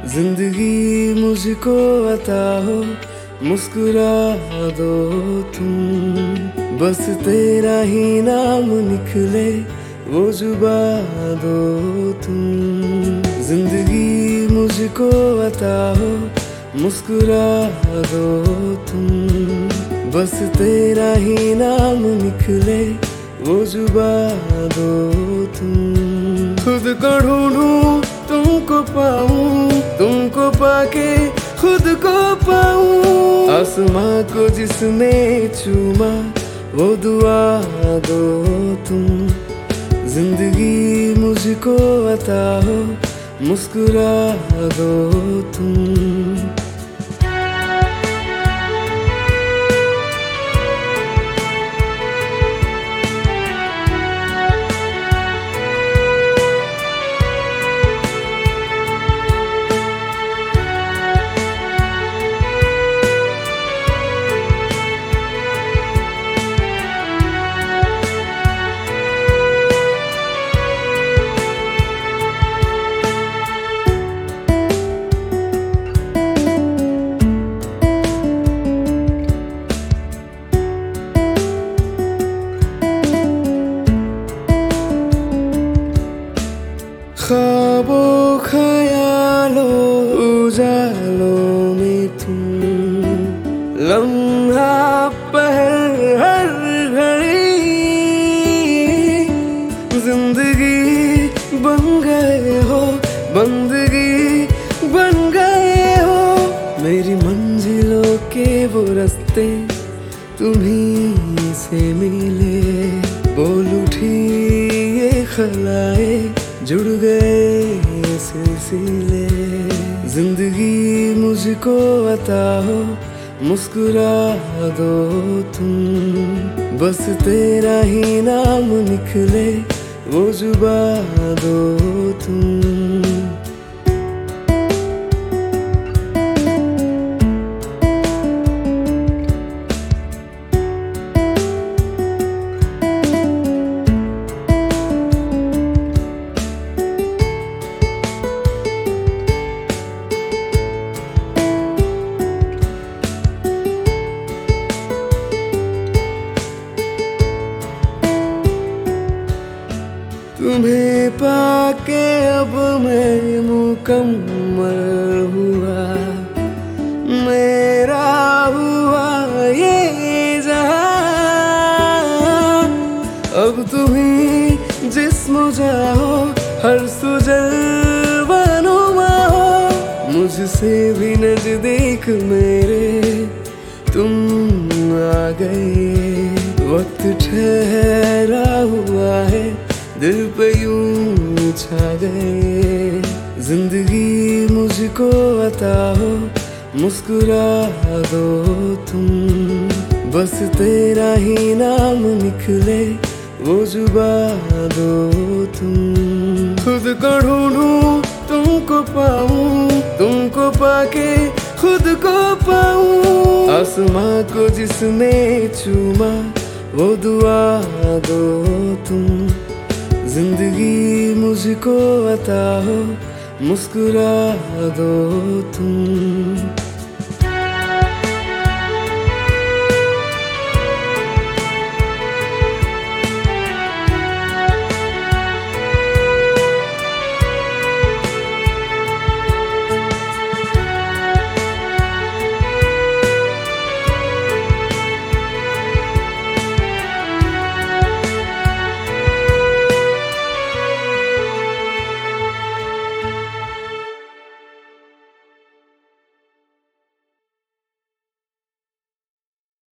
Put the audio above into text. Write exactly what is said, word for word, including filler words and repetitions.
जिंदगी मुझको अता हो, मुस्कुरा दो तुम। बस तेरा ही नाम निकले, वो जुबा दो तुम। जिंदगी मुझको अता हो, मुस्कुरा दो तुम। बस तेरा ही नाम निकले, वो जुबा दो तुम। खुद को ढूंढूं, तुमको पाऊं, तुमको पाके खुद को पाऊं। आसमां को जिसने चूमा, वो दुआ दो तुम। जिंदगी मुझको अता हो, मुस्कुरा दो तुम। ख्वाबों ख्यालों उजालों में तुम, लम्हा पहर हर घड़ी। जिंदगी बन गए हो, बंदगी बन गए हो। मेरी मंजिलों के वो रास्ते तुम्हीं से मिले। बोल उठी ये खलाए, जुड़ गए सिलसिले। जिंदगी मुझको अता हो, मुस्कुरा दो तुम। बस तेरा ही नाम निकले, वो जुबा दो तुम। तुम्हें पाके अब मैं मुकम्मल हुआ। मेरा हुआ ये जहां। अब तुम्हीं जिस्म जाओ, हर सुजल बनुमा हो। मुझसे भी नजदीक मेरे तुम आ गए। वक्त ठहरा हुआ है, दिल पे यूं छा गए। जिंदगी मुझको अता हो, मुस्कुरा दो तुम। बस तेरा ही नाम निकले, वो जुबा दो तुम। खुद को ढूंढूं, तुमको पाऊं, तुमको पाके खुद को पाऊं। आसमां को जिसने चूमा, वो दुआ दो तुम। जिंदगी मुझको अता हो, मुस्कुरा दो तुम।